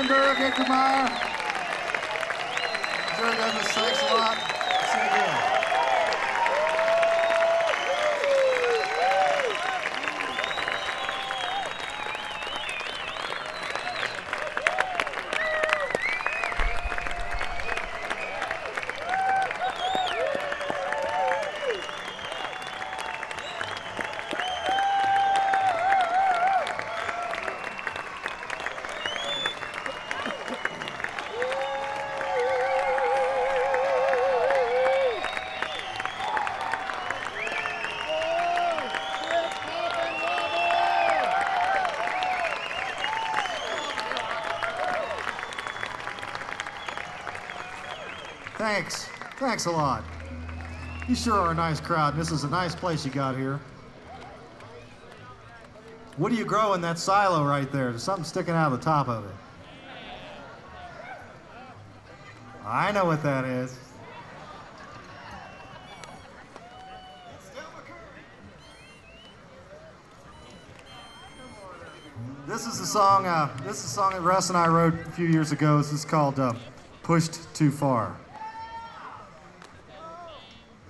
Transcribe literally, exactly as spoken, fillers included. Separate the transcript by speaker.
Speaker 1: Vandenberg, Ickermeyer. Jerry Douglas, thanks a lot. See you again. Thanks. Thanks a lot. You sure are a nice crowd. This is a nice place you got here. What do you grow in that silo right there? There's something sticking out of the top of it. I know what that is. This is a song. Uh, this is a song that Russ and I wrote a few years ago. This is called uh, "Pushed Too Far."